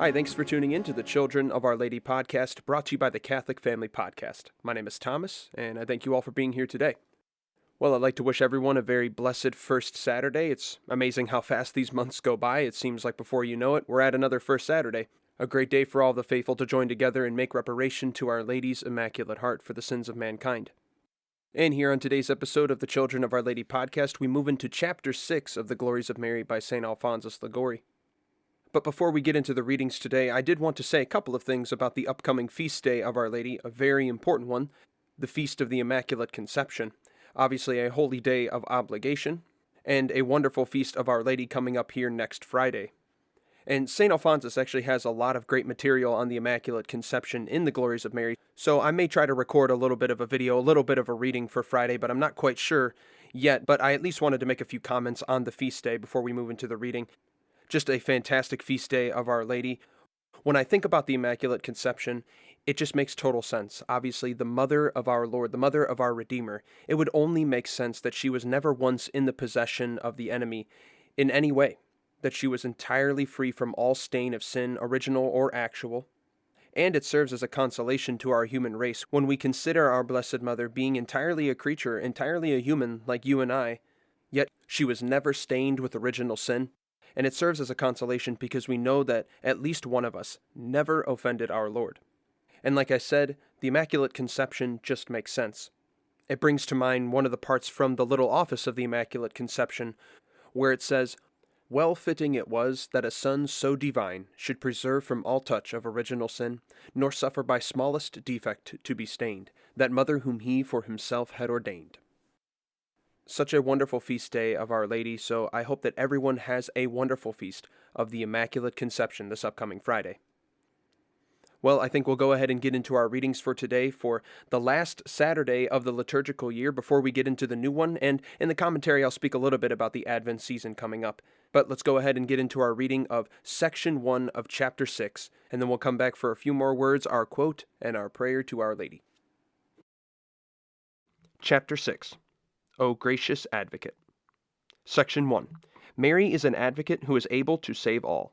Hi, thanks for tuning in to the Children of Our Lady podcast, brought to you by the Catholic Family Podcast. My name is Thomas, and I thank you all for being here today. Well, I'd like to wish everyone a very blessed first Saturday. It's amazing how fast these months go by. It seems like before you know it, we're at another first Saturday. A great day for all the faithful to join together and make reparation to Our Lady's Immaculate Heart for the sins of mankind. And here on today's episode of the Children of Our Lady podcast, we move into Chapter 6 of the Glories of Mary by St. Alphonsus Liguori. But before we get into the readings today, I did want to say a couple of things about the upcoming feast day of Our Lady, a very important one, the Feast of the Immaculate Conception. Obviously a holy day of obligation, and a wonderful feast of Our Lady coming up here next Friday. And St. Alphonsus actually has a lot of great material on the Immaculate Conception in the Glories of Mary, so I may try to record a little bit of a video, a little bit of a reading for Friday, but I'm not quite sure yet, but I at least wanted to make a few comments on the feast day before we move into the reading. Just a fantastic feast day of Our Lady. When I think about the Immaculate Conception, it just makes total sense. Obviously, the mother of our Lord, the mother of our Redeemer, it would only make sense that she was never once in the possession of the enemy in any way, that she was entirely free from all stain of sin, original or actual. And it serves as a consolation to our human race when we consider our Blessed Mother being entirely a creature, entirely a human like you and I, yet she was never stained with original sin. And it serves as a consolation because we know that at least one of us never offended our Lord. And like I said, the Immaculate Conception just makes sense. It brings to mind one of the parts from the Little Office of the Immaculate Conception, where it says, "Well fitting it was that a Son so divine should preserve from all touch of original sin, nor suffer by smallest defect to be stained, that Mother whom he for himself had ordained." Such a wonderful feast day of Our Lady, so I hope that everyone has a wonderful feast of the Immaculate Conception this upcoming Friday. Well, I think we'll go ahead and get into our readings for today for the last Saturday of the liturgical year before we get into the new one, and in the commentary I'll speak a little bit about the Advent season coming up. But let's go ahead and get into our reading of Section 1 of Chapter 6, and then we'll come back for a few more words, our quote, and our prayer to Our Lady. Chapter 6. O Gracious Advocate. Section 1. Mary is an advocate who is able to save all.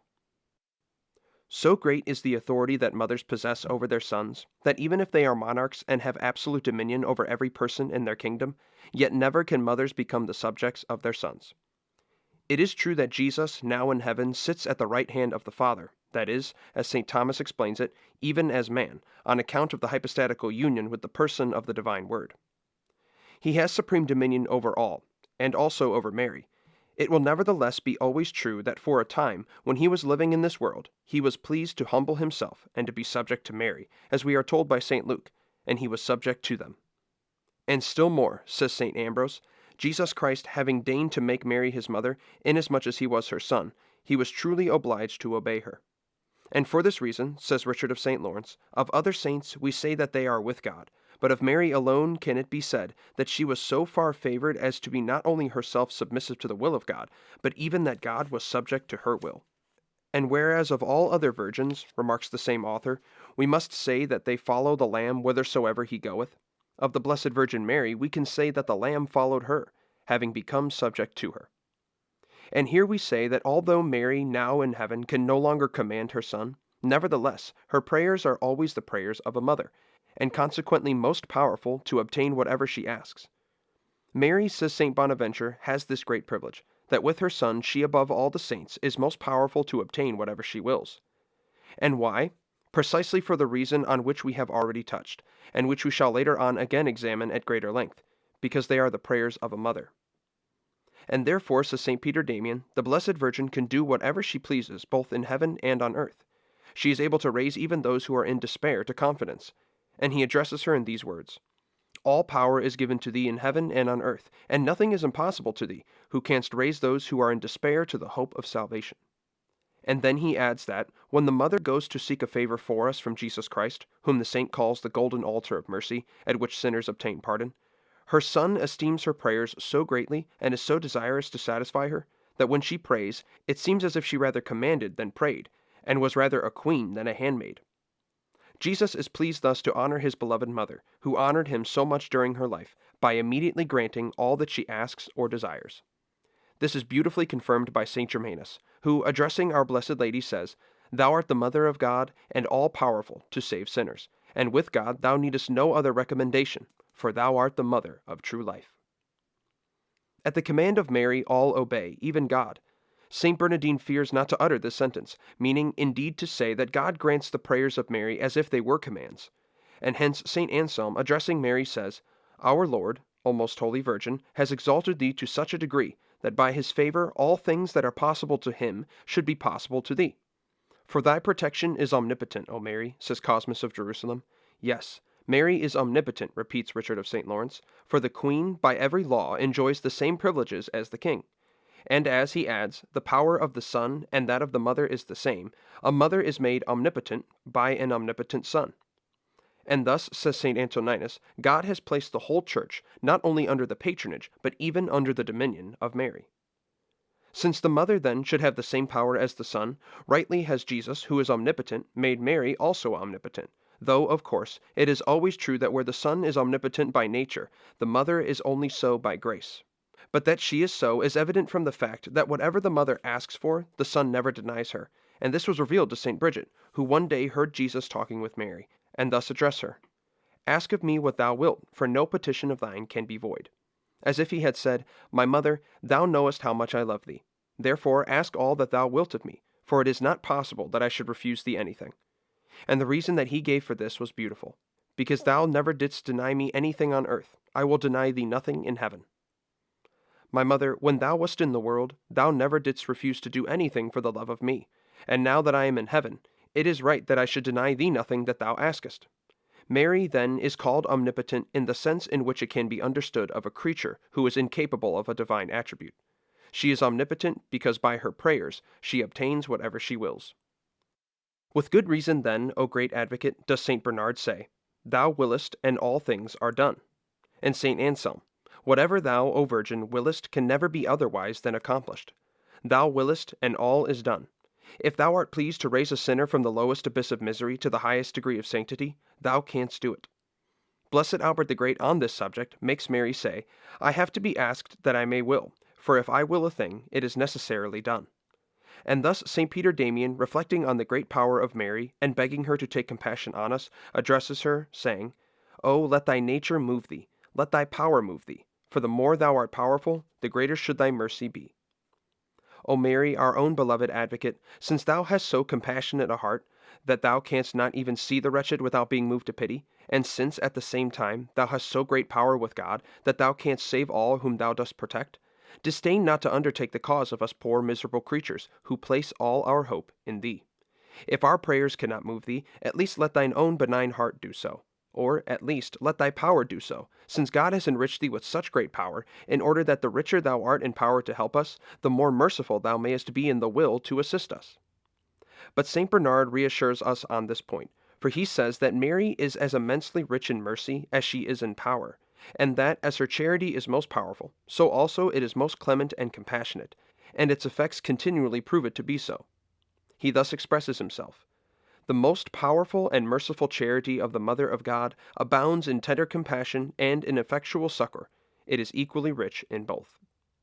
So great is the authority that mothers possess over their sons, that even if they are monarchs and have absolute dominion over every person in their kingdom, yet never can mothers become the subjects of their sons. It is true that Jesus, now in heaven, sits at the right hand of the Father, that is, as St. Thomas explains it, even as man, on account of the hypostatical union with the person of the divine Word. He has supreme dominion over all, and also over Mary. It will nevertheless be always true that for a time, when he was living in this world, he was pleased to humble himself and to be subject to Mary, as we are told by St. Luke, and he was subject to them. And still more, says St. Ambrose, Jesus Christ having deigned to make Mary his mother, inasmuch as he was her son, he was truly obliged to obey her. And for this reason, says Richard of St. Lawrence, of other saints we say that they are with God, but of Mary alone can it be said that she was so far favored as to be not only herself submissive to the will of God, but even that God was subject to her will. And whereas of all other virgins, remarks the same author, we must say that they follow the Lamb whithersoever he goeth, of the Blessed Virgin Mary we can say that the Lamb followed her, having become subject to her. And here we say that although Mary, now in heaven, can no longer command her Son, nevertheless her prayers are always the prayers of a mother, and consequently most powerful to obtain whatever she asks. Mary, says St. Bonaventure, has this great privilege, that with her Son she above all the saints is most powerful to obtain whatever she wills. And why? Precisely for the reason on which we have already touched, and which we shall later on again examine at greater length, because they are the prayers of a mother. And therefore, says St. Peter Damian, the Blessed Virgin can do whatever she pleases, both in heaven and on earth. She is able to raise even those who are in despair to confidence. And he addresses her in these words, "All power is given to thee in heaven and on earth, and nothing is impossible to thee, who canst raise those who are in despair to the hope of salvation." And then he adds that, when the mother goes to seek a favor for us from Jesus Christ, whom the saint calls the golden altar of mercy, at which sinners obtain pardon, her Son esteems her prayers so greatly and is so desirous to satisfy her, that when she prays, it seems as if she rather commanded than prayed, and was rather a queen than a handmaid. Jesus is pleased thus to honor his beloved mother, who honored him so much during her life, by immediately granting all that she asks or desires. This is beautifully confirmed by St. Germanus, who, addressing our Blessed Lady, says Thou art the mother of God, and all-powerful to save sinners. And with God thou needest no other recommendation, for thou art the mother of true life. At the command of Mary all obey, even God. Saint Bernardine fears not to utter this sentence, meaning indeed to say that God grants the prayers of Mary as if they were commands. And hence Saint Anselm, addressing Mary, says, Our Lord, O most holy Virgin, has exalted thee to such a degree that by his favor all things that are possible to him should be possible to thee. For thy protection is omnipotent, O Mary, says Cosmas of Jerusalem. Yes, Mary is omnipotent, repeats Richard of St. Lawrence, for the Queen by every law enjoys the same privileges as the King. And as he adds, the power of the Son and that of the Mother is the same, a mother is made omnipotent by an omnipotent Son. And thus, says St. Antoninus, God has placed the whole Church not only under the patronage, but even under the dominion of Mary. Since the Mother then should have the same power as the Son, rightly has Jesus, who is omnipotent, made Mary also omnipotent, though, of course, it is always true that where the Son is omnipotent by nature, the Mother is only so by grace. But that she is so is evident from the fact that whatever the Mother asks for, the Son never denies her, and this was revealed to St. Bridget, who one day heard Jesus talking with Mary, and thus address her, Ask of me what thou wilt, for no petition of thine can be void. As if he had said, My mother, thou knowest how much I love thee. Therefore ask all that thou wilt of me, for it is not possible that I should refuse thee anything. And the reason that he gave for this was beautiful. Because thou never didst deny me anything on earth, I will deny thee nothing in heaven. My mother, when thou wast in the world, thou never didst refuse to do anything for the love of me. And now that I am in heaven, it is right that I should deny thee nothing that thou askest. Mary, then, is called omnipotent in the sense in which it can be understood of a creature who is incapable of a divine attribute. She is omnipotent because by her prayers she obtains whatever she wills. With good reason, then, O great advocate, does St. Bernard say, Thou willest, and all things are done. And St. Anselm, Whatever thou, O Virgin, willest can never be otherwise than accomplished. Thou willest, and all is done. If thou art pleased to raise a sinner from the lowest abyss of misery to the highest degree of sanctity, thou canst do it. Blessed Albert the Great on this subject makes Mary say, I have to be asked that I may will, for if I will a thing, it is necessarily done. And thus St. Peter Damian, reflecting on the great power of Mary, and begging her to take compassion on us, addresses her, saying, O let thy nature move thee, let thy power move thee, for the more thou art powerful, the greater should thy mercy be. O Mary, our own beloved advocate, since thou hast so compassionate a heart, that thou canst not even see the wretched without being moved to pity, and since at the same time thou hast so great power with God, that thou canst save all whom thou dost protect, disdain not to undertake the cause of us poor miserable creatures, who place all our hope in thee. If our prayers cannot move thee, at least let thine own benign heart do so. Or, at least, let thy power do so, since God has enriched thee with such great power, in order that the richer thou art in power to help us, the more merciful thou mayest be in the will to assist us. But St. Bernard reassures us on this point, for he says that Mary is as immensely rich in mercy as she is in power, and that as her charity is most powerful, so also it is most clement and compassionate, and its effects continually prove it to be so. He thus expresses himself, The most powerful and merciful charity of the Mother of God abounds in tender compassion and in effectual succor. It is equally rich in both.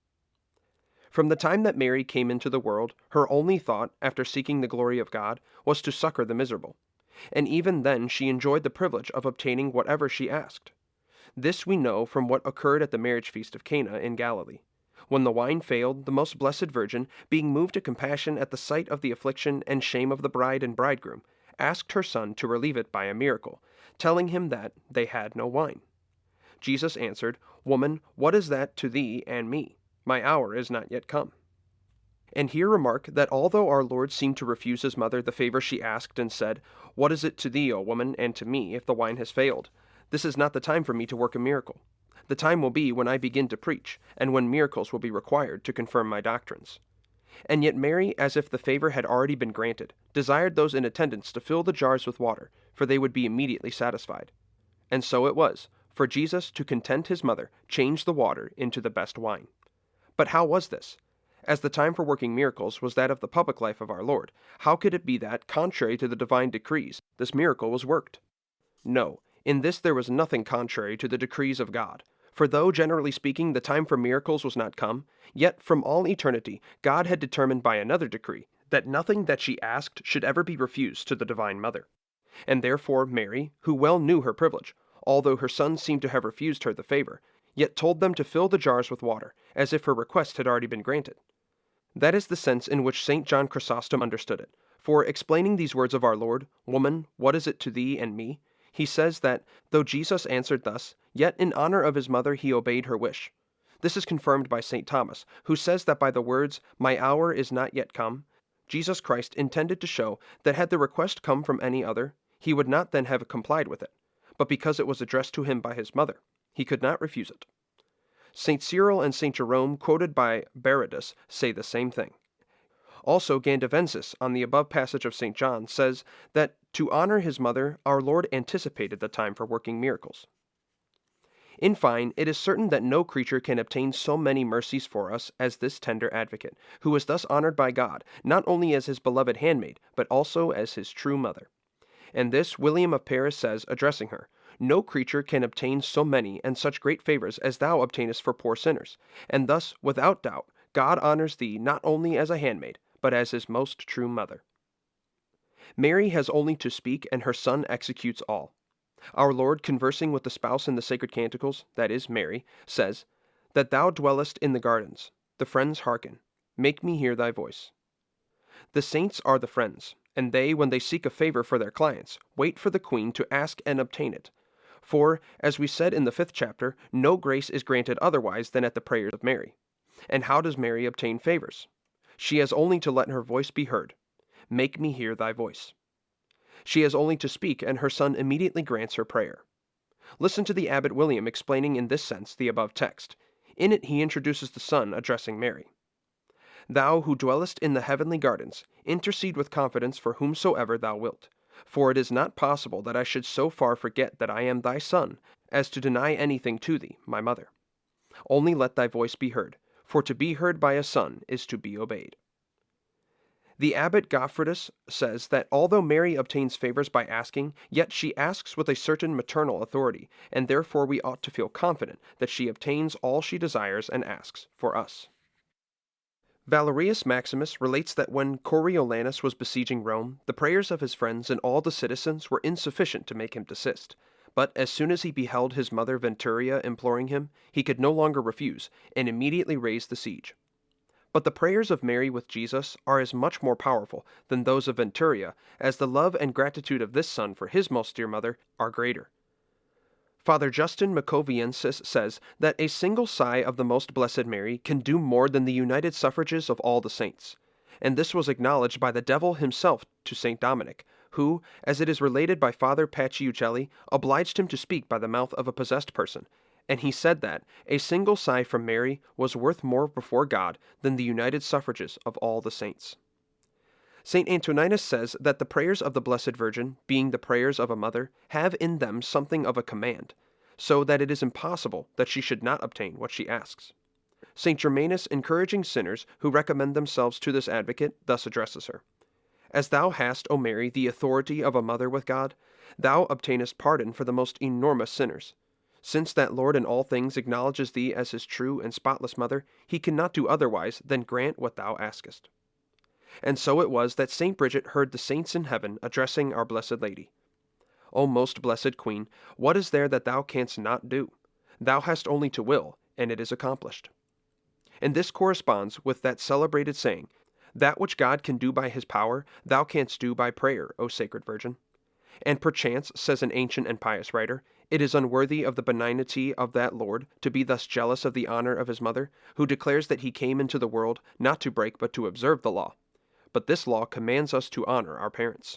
From the time that Mary came into the world, her only thought, after seeking the glory of God, was to succor the miserable, and even then she enjoyed the privilege of obtaining whatever she asked. This we know from what occurred at the marriage feast of Cana in Galilee. When the wine failed, the most blessed Virgin, being moved to compassion at the sight of the affliction and shame of the bride and bridegroom, asked her Son to relieve it by a miracle, telling him that they had no wine. Jesus answered, Woman, what is that to thee and me? My hour is not yet come. And here remark that although our Lord seemed to refuse his mother the favor she asked and said, What is it to thee, O woman, and to me, if the wine has failed? This is not the time for me to work a miracle. The time will be when I begin to preach, and when miracles will be required to confirm my doctrines. And yet Mary, as if the favor had already been granted, desired those in attendance to fill the jars with water, for they would be immediately satisfied. And so it was, for Jesus, to content his mother, changed the water into the best wine. But how was this? As the time for working miracles was that of the public life of our Lord, how could it be that, contrary to the divine decrees, this miracle was worked? No, in this there was nothing contrary to the decrees of God. For though, generally speaking, the time for miracles was not come, yet from all eternity God had determined by another decree that nothing that she asked should ever be refused to the Divine Mother. And therefore Mary, who well knew her privilege, although her sons seemed to have refused her the favor, yet told them to fill the jars with water, as if her request had already been granted. That is the sense in which St. John Chrysostom understood it, for explaining these words of our Lord, "Woman, what is it to thee and me?" he says that, though Jesus answered thus, yet in honor of his mother he obeyed her wish. This is confirmed by St. Thomas, who says that by the words, "My hour is not yet come," Jesus Christ intended to show that had the request come from any other, he would not then have complied with it, but because it was addressed to him by his mother, he could not refuse it. St. Cyril and St. Jerome, quoted by Berosus, say the same thing. Also, Gandavensis, on the above passage of St. John, says that to honor his mother, our Lord anticipated the time for working miracles. In fine, it is certain that no creature can obtain so many mercies for us as this tender advocate, who is thus honored by God, not only as his beloved handmaid, but also as his true mother. And this William of Paris says, addressing her, "No creature can obtain so many and such great favors as thou obtainest for poor sinners, and thus, without doubt, God honors thee not only as a handmaid, but as his most true mother." Mary has only to speak, and her Son executes all. Our Lord, conversing with the spouse in the sacred canticles, that is, Mary, says, "That thou dwellest in the gardens, the friends hearken, make me hear thy voice." The saints are the friends, and they, when they seek a favor for their clients, wait for the Queen to ask and obtain it. For, as we said in the 5th chapter, no grace is granted otherwise than at the prayers of Mary. And how does Mary obtain favors? She has only to let her voice be heard. Make me hear thy voice. She has only to speak, and her Son immediately grants her prayer. Listen to the Abbot William explaining in this sense the above text. In it he introduces the Son addressing Mary. "Thou who dwellest in the heavenly gardens, intercede with confidence for whomsoever thou wilt. For it is not possible that I should so far forget that I am thy Son, as to deny anything to thee, my mother. Only let thy voice be heard, for to be heard by a son is to be obeyed." The Abbot Gottfriedus says that although Mary obtains favors by asking, yet she asks with a certain maternal authority, and therefore we ought to feel confident that she obtains all she desires and asks for us. Valerius Maximus relates that when Coriolanus was besieging Rome, the prayers of his friends and all the citizens were insufficient to make him desist. But as soon as he beheld his mother Venturia imploring him, he could no longer refuse, and immediately raised the siege. But the prayers of Mary with Jesus are as much more powerful than those of Venturia, as the love and gratitude of this son for his most dear mother are greater. Father Justin Macoviensis says that a single sigh of the Most Blessed Mary can do more than the united suffrages of all the saints, and this was acknowledged by the devil himself to St. Dominic, who, as it is related by Father Paciuchelli, obliged him to speak by the mouth of a possessed person, and he said that a single sigh from Mary was worth more before God than the united suffrages of all the saints. St. Antoninus says that the prayers of the Blessed Virgin, being the prayers of a mother, have in them something of a command, so that it is impossible that she should not obtain what she asks. St. Germanus, encouraging sinners who recommend themselves to this advocate, thus addresses her: "As thou hast, O Mary, the authority of a mother with God, thou obtainest pardon for the most enormous sinners. Since that Lord in all things acknowledges thee as his true and spotless mother, he cannot do otherwise than grant what thou askest." And so it was that St. Bridget heard the saints in heaven addressing our Blessed Lady: "O most blessed Queen, what is there that thou canst not do? Thou hast only to will, and it is accomplished." And this corresponds with that celebrated saying, "That which God can do by his power, thou canst do by prayer, O Sacred Virgin. And perchance, says an ancient and pious writer, it is unworthy of the benignity of that Lord to be thus jealous of the honor of his mother, who declares that he came into the world not to break but to observe the law. But this law commands us to honor our parents."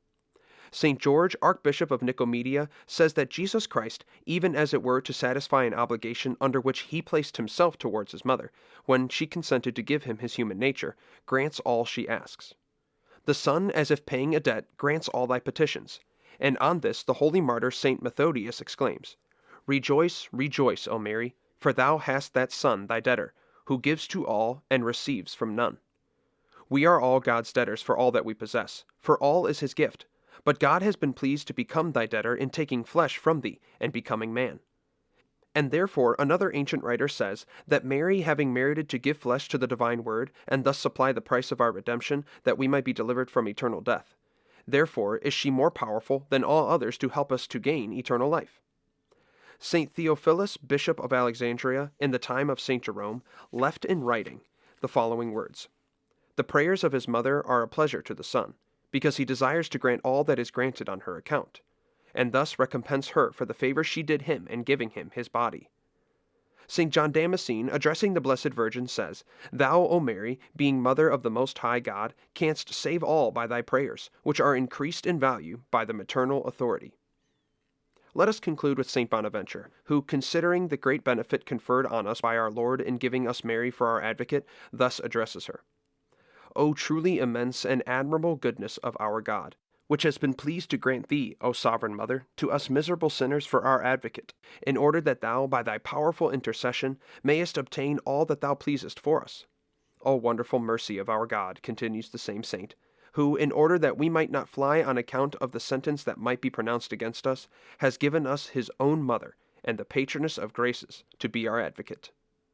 St. George, Archbishop of Nicomedia, says that Jesus Christ, even as it were to satisfy an obligation under which he placed himself towards his mother, when she consented to give him his human nature, grants all she asks. The Son, as if paying a debt, grants all thy petitions. And on this the holy martyr St. Methodius exclaims, "Rejoice, rejoice, O Mary, for thou hast that Son, thy debtor, who gives to all and receives from none." We are all God's debtors for all that we possess, for all is his gift, but God has been pleased to become thy debtor in taking flesh from thee and becoming man. And therefore another ancient writer says that Mary, having merited to give flesh to the divine word, and thus supply the price of our redemption, that we might be delivered from eternal death, therefore is she more powerful than all others to help us to gain eternal life. St. Theophilus, Bishop of Alexandria, in the time of St. Jerome, left in writing the following words: "The prayers of his mother are a pleasure to the Son, because he desires to grant all that is granted on her account, and thus recompense her for the favor she did him in giving him his body." St. John Damascene, addressing the Blessed Virgin, says, "Thou, O Mary, being Mother of the Most High God, canst save all by thy prayers, which are increased in value by the maternal authority." Let us conclude with St. Bonaventure, who, considering the great benefit conferred on us by our Lord in giving us Mary for our advocate, thus addresses her: "O truly immense and admirable goodness of our God, which has been pleased to grant thee, O sovereign Mother, to us miserable sinners for our advocate, in order that thou, by thy powerful intercession, mayest obtain all that thou pleasest for us. O wonderful mercy of our God," continues the same saint, "who, in order that we might not fly on account of the sentence that might be pronounced against us, has given us his own mother, and the patroness of graces, to be our advocate."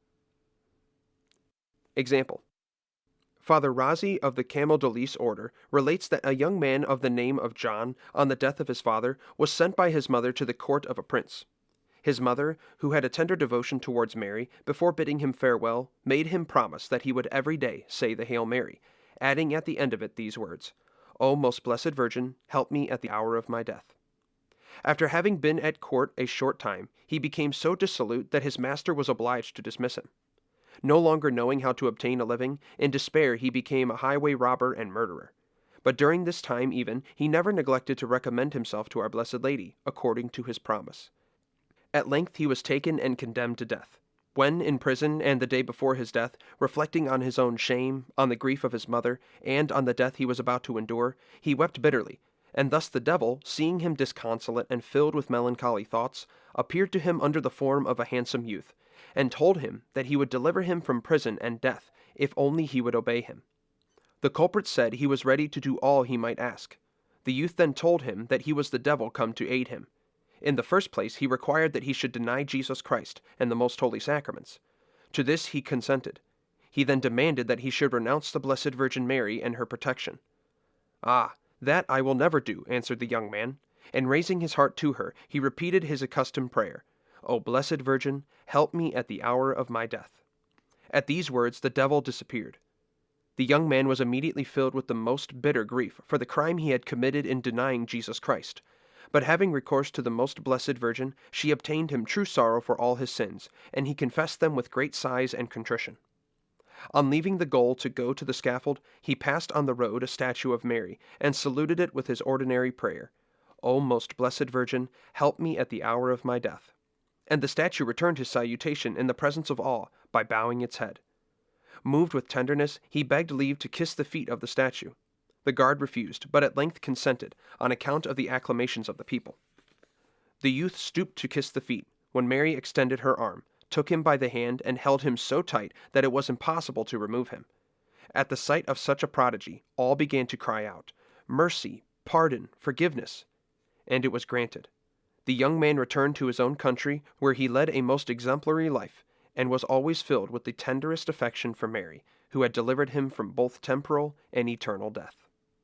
Example: Father Razi of the Camaldolese order relates that a young man of the name of John, on the death of his father, was sent by his mother to the court of a prince. His mother, who had a tender devotion towards Mary, before bidding him farewell, made him promise that he would every day say the Hail Mary, adding at the end of it these words: "O most blessed Virgin, help me at the hour of my death." After having been at court a short time, he became so dissolute that his master was obliged to dismiss him. No longer knowing how to obtain a living, in despair he became a highway robber and murderer. But during this time even, he never neglected to recommend himself to our Blessed Lady, according to his promise. At length he was taken and condemned to death. When in prison, and the day before his death, reflecting on his own shame, on the grief of his mother, and on the death he was about to endure, he wept bitterly, and thus the devil, seeing him disconsolate and filled with melancholy thoughts, appeared to him under the form of a handsome youth, and told him that he would deliver him from prison and death, if only he would obey him. The culprit said he was ready to do all he might ask. The youth then told him that he was the devil come to aid him. In the first place, he required that he should deny Jesus Christ and the most holy sacraments. To this he consented. He then demanded that he should renounce the Blessed Virgin Mary and her protection. "Ah, that I will never do," answered the young man, and raising his heart to her, he repeated his accustomed prayer: "O Blessed Virgin, help me at the hour of my death." At these words the devil disappeared. The young man was immediately filled with the most bitter grief for the crime he had committed in denying Jesus Christ. But having recourse to the most blessed Virgin, she obtained him true sorrow for all his sins, and he confessed them with great sighs and contrition. On leaving the goal to go to the scaffold, he passed on the road a statue of Mary, and saluted it with his ordinary prayer: "O most blessed Virgin, help me at the hour of my death." And the statue returned his salutation in the presence of all, by bowing its head. Moved with tenderness, he begged leave to kiss the feet of the statue. The guard refused, but at length consented, on account of the acclamations of the people. The youth stooped to kiss the feet, when Mary extended her arm, took him by the hand, and held him so tight that it was impossible to remove him. At the sight of such a prodigy, all began to cry out, "Mercy, pardon, forgiveness!" And it was granted. The young man returned to his own country, where he led a most exemplary life, and was always filled with the tenderest affection for Mary, who had delivered him from both temporal and eternal death.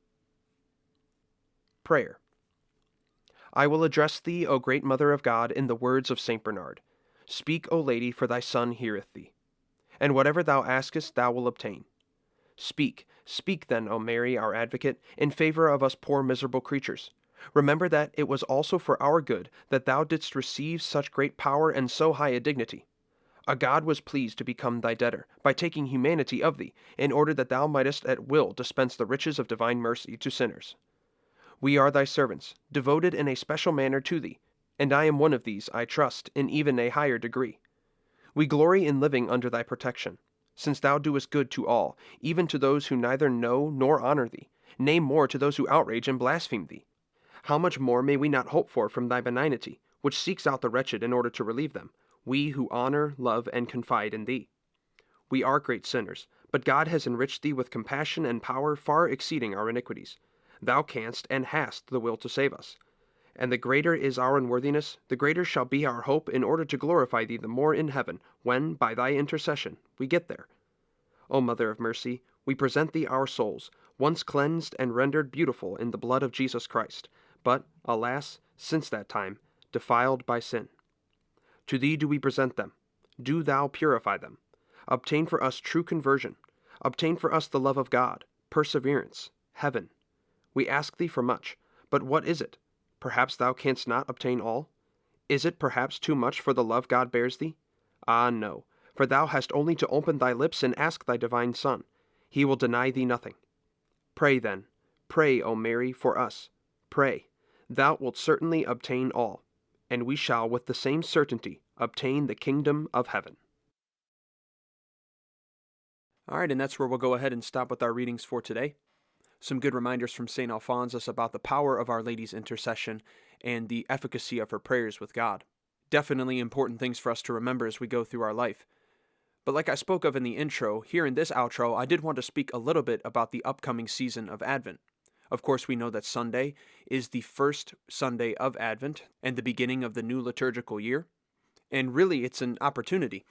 Prayer. I will address thee, O great Mother of God, in the words of St. Bernard. Speak, O Lady, for thy Son heareth thee. And whatever thou askest, thou wilt obtain. Speak, speak then, O Mary, our advocate, in favor of us poor miserable creatures. Remember that it was also for our good that thou didst receive such great power and so high a dignity. A God was pleased to become thy debtor, by taking humanity of thee, in order that thou mightest at will dispense the riches of divine mercy to sinners. We are thy servants, devoted in a special manner to thee, and I am one of these, I trust, in even a higher degree. We glory in living under thy protection, since thou doest good to all, even to those who neither know nor honor thee, nay more to those who outrage and blaspheme thee. How much more may we not hope for from thy benignity, which seeks out the wretched in order to relieve them, we who honor, love, and confide in thee? We are great sinners, but God has enriched thee with compassion and power far exceeding our iniquities. Thou canst and hast the will to save us. And the greater is our unworthiness, the greater shall be our hope in order to glorify thee the more in heaven, when, by thy intercession, we get there. O Mother of Mercy, we present thee our souls, once cleansed and rendered beautiful in the blood of Jesus Christ, but, alas, since that time, defiled by sin. To thee do we present them. Do thou purify them. Obtain for us true conversion. Obtain for us the love of God, perseverance, heaven. We ask thee for much, but what is it? Perhaps thou canst not obtain all? Is it perhaps too much for the love God bears thee? Ah, no, for thou hast only to open thy lips and ask thy divine Son. He will deny thee nothing. Pray then, pray, O Mary, for us. Pray. Thou wilt certainly obtain all, and we shall with the same certainty obtain the kingdom of heaven. All right, and that's where we'll go ahead and stop with our readings for today. Some good reminders from St. Alphonsus about the power of Our Lady's intercession and the efficacy of her prayers with God. Definitely important things for us to remember as we go through our life. But like I spoke of in the intro, here in this outro, I did want to speak a little bit about the upcoming season of Advent. Of course, we know that Sunday is the first Sunday of Advent and the beginning of the new liturgical year. And really, it's an opportunity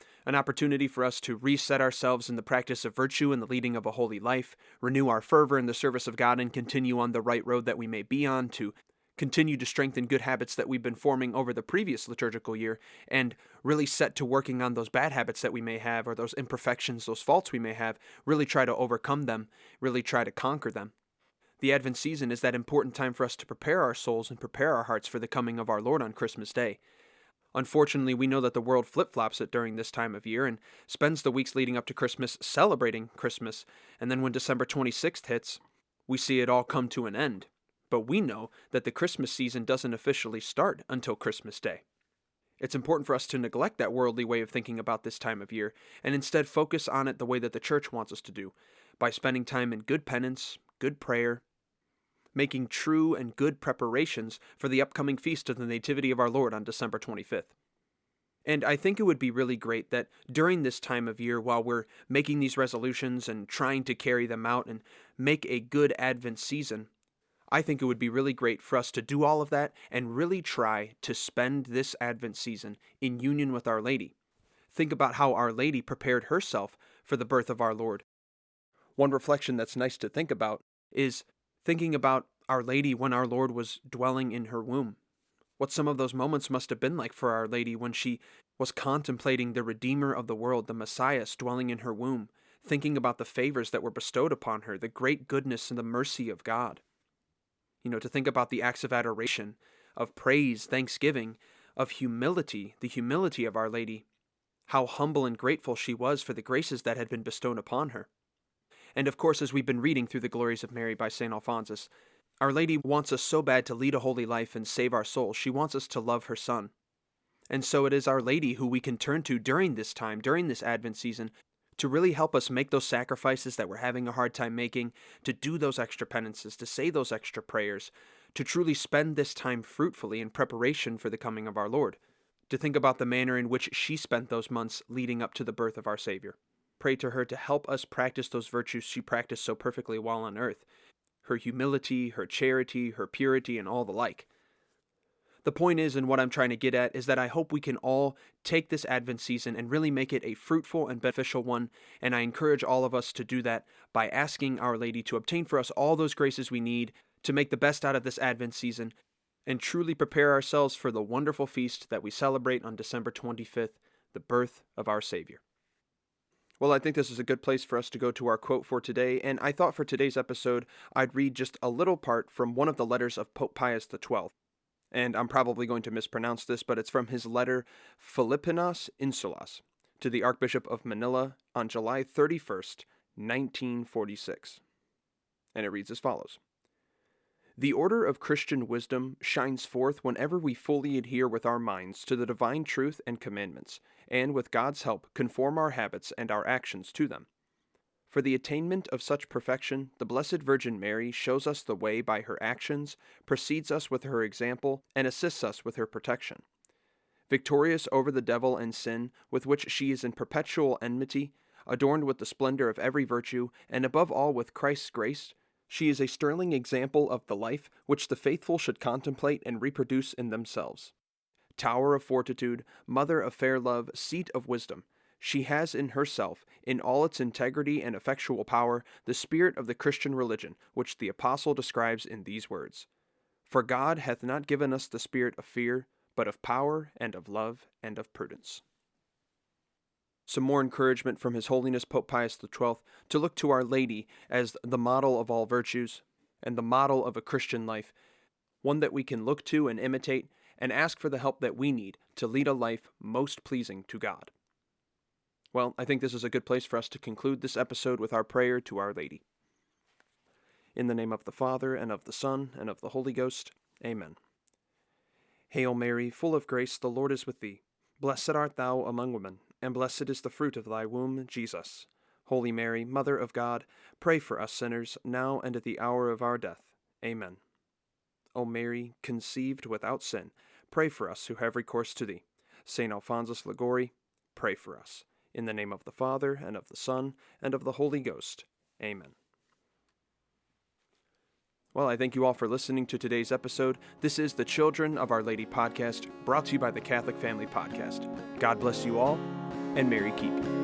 for us to reset ourselves in the practice of virtue and the leading of a holy life, renew our fervor in the service of God, and continue on the right road that we may be on, to continue to strengthen good habits that we've been forming over the previous liturgical year, and really set to working on those bad habits that we may have, or those imperfections, those faults we may have, really try to overcome them, really try to conquer them. The Advent season is that important time for us to prepare our souls and prepare our hearts for the coming of our Lord on Christmas Day. Unfortunately, we know that the world flip-flops it during this time of year and spends the weeks leading up to Christmas celebrating Christmas, and then when December 26th hits, we see it all come to an end. But we know that the Christmas season doesn't officially start until Christmas Day. It's important for us to neglect that worldly way of thinking about this time of year, and instead focus on it the way that the Church wants us to do, by spending time in good penance, good prayer, making true and good preparations for the upcoming feast of the Nativity of our Lord on December 25th. And I think it would be really great that during this time of year, while we're making these resolutions and trying to carry them out and make a good Advent season, I think it would be really great for us to do all of that and really try to spend this Advent season in union with Our Lady. Think about how Our Lady prepared herself for the birth of our Lord. One reflection that's nice to think about is thinking about Our Lady when our Lord was dwelling in her womb. What some of those moments must have been like for Our Lady when she was contemplating the Redeemer of the world, the Messiah, dwelling in her womb, thinking about the favors that were bestowed upon her, the great goodness and the mercy of God. To think about the acts of adoration, of praise, thanksgiving, of humility, the humility of Our Lady, how humble and grateful she was for the graces that had been bestowed upon her. And of course, as we've been reading through the Glories of Mary by St. Alphonsus, Our Lady wants us so bad to lead a holy life and save our souls. She wants us to love her Son. And so it is Our Lady who we can turn to during this time, during this Advent season, to really help us make those sacrifices that we're having a hard time making, to do those extra penances, to say those extra prayers, to truly spend this time fruitfully in preparation for the coming of our Lord, to think about the manner in which she spent those months leading up to the birth of our Savior. Pray to her to help us practice those virtues she practiced so perfectly while on earth, her humility, her charity, her purity, and all the like. The point is, and what I'm trying to get at, is that I hope we can all take this Advent season and really make it a fruitful and beneficial one, and I encourage all of us to do that by asking Our Lady to obtain for us all those graces we need to make the best out of this Advent season and truly prepare ourselves for the wonderful feast that we celebrate on December 25th, the birth of our Savior. Well, I think this is a good place for us to go to our quote for today, and I thought for today's episode I'd read just a little part from one of the letters of Pope Pius XII. And I'm probably going to mispronounce this, but it's from his letter Philippinas Insulas to the Archbishop of Manila on July 31st, 1946. And it reads as follows. The order of Christian wisdom shines forth whenever we fully adhere with our minds to the divine truth and commandments, and with God's help conform our habits and our actions to them. For the attainment of such perfection, the Blessed Virgin Mary shows us the way by her actions, precedes us with her example, and assists us with her protection. Victorious over the devil and sin, with which she is in perpetual enmity, adorned with the splendor of every virtue, and above all with Christ's grace, She is a sterling example of the life which the faithful should contemplate and reproduce in themselves. Tower of fortitude, mother of fair love, seat of wisdom, she has in herself, in all its integrity and effectual power, the spirit of the Christian religion, which the Apostle describes in these words: "For God hath not given us the spirit of fear, but of power, and of love, and of prudence." Some more encouragement from His Holiness Pope Pius XII to look to Our Lady as the model of all virtues and the model of a Christian life, one that we can look to and imitate, and ask for the help that we need to lead a life most pleasing to God. Well, I think this is a good place for us to conclude this episode with our prayer to Our Lady. In the name of the Father, and of the Son, and of the Holy Ghost. Amen. Hail Mary, full of grace, the Lord is with thee. Blessed art thou among women, and blessed is the fruit of thy womb, Jesus. Holy Mary, Mother of God, pray for us sinners, now and at the hour of our death. Amen. O Mary, conceived without sin, pray for us who have recourse to thee. Saint Alphonsus Liguori, pray for us. In the name of the Father, and of the Son, and of the Holy Ghost. Amen. Well, I thank you all for listening to today's episode. This is the Children of Our Lady podcast, brought to you by the Catholic Family Podcast. God bless you all, and Mary keep you.